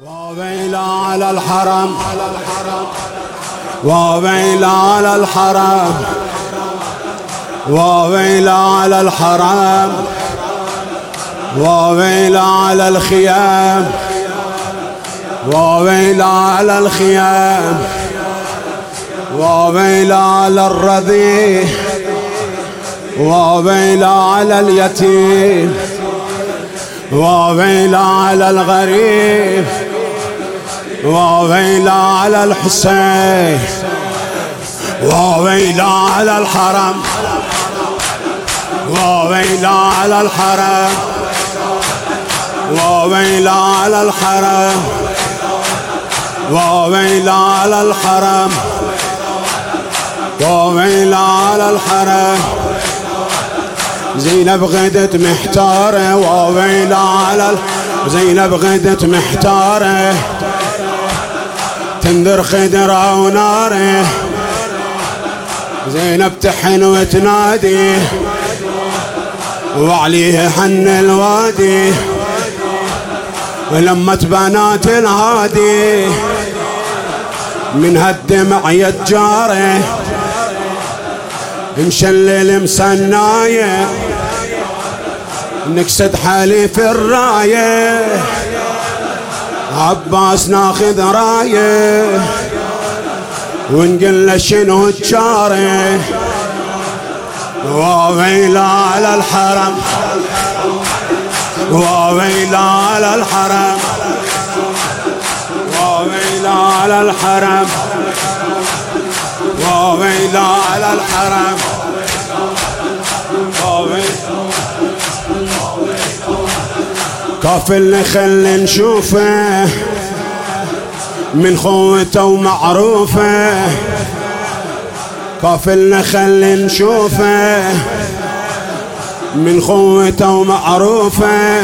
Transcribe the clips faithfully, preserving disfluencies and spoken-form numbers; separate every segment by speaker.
Speaker 1: وويل على الحرم وويل على الحرم وويل على الحرم وويل على الخيام وويل على الخيام وويل على الرضيع وويل على اليتيم وويل على الغريب وويل على الحسين وويل على الحرم وويل على الحرم وويل على الحرم وويل على الحرم وويل على الحرم زينب غدت محتارة وويل على زينب غدت محتارة تنذر خدرة وناره زينب تحن وتنادي وعليه حن الوادي ولمة بنات الهادي من هالدمع يتجاره مشلل مسنايه نكسد حليف الرايه عباس ناخذ رايه ونقل له شنو تشاره وويل على الحرم وويل على الحرم وويل على الحرم وويل على الحرم كافل خل نشوفه من خوته ومعروفه كافل خل نشوفه من خوته ومعروفه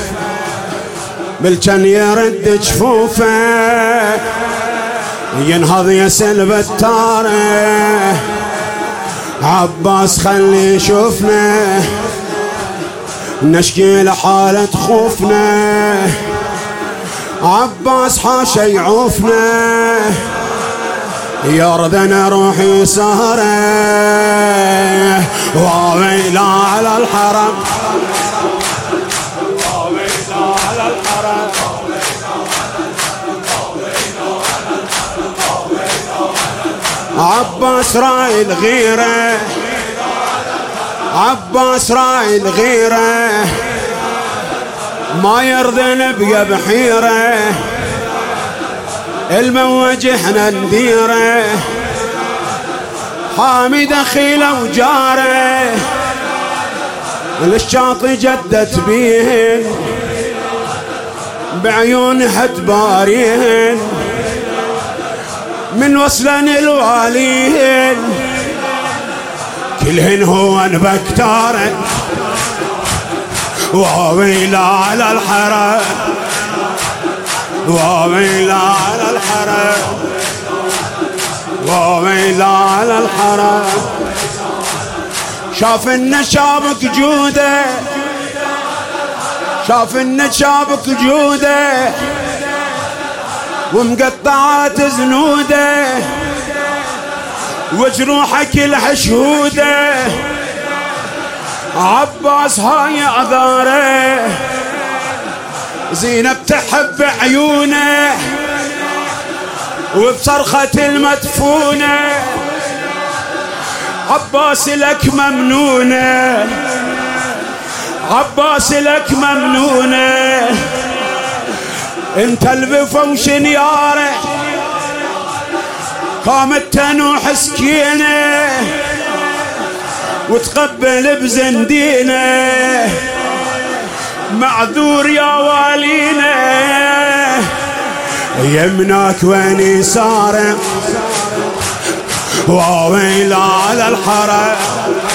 Speaker 1: بالجن يرد جفوفه ينهض يسلب التاره عباس خلي يشوفنا نشكي لحالة خوفنا عباس حاشا يعوفنا يرضنا روحي سهره وويل على الحرم وويل على الحرم عباس راعي الغيرة عباس راعي الغيرة ما يرضن بيا بحيرة الموج احنا نديره حامي دخيله وجاره للشاطئ جدت بيهن بعيون حد باريهن من وصلن الواليهن كلهن هو بكتارن وويل على الحرم وويل على الحرم وويل على الحرم شاف ان شابك جوده شاف ان شابك جوده ومقطعات زنوده وجروحك الحشوده عباس هاي اعذاره زينب تحب عيونه وبصرخة المدفونه عباس لك ممنونه عباس لك ممنونه انت البفوش نياره قامت تنوح سكينه وتقبل بزندينه معذور يا والينا يمناك وين يساره وويل على الحرم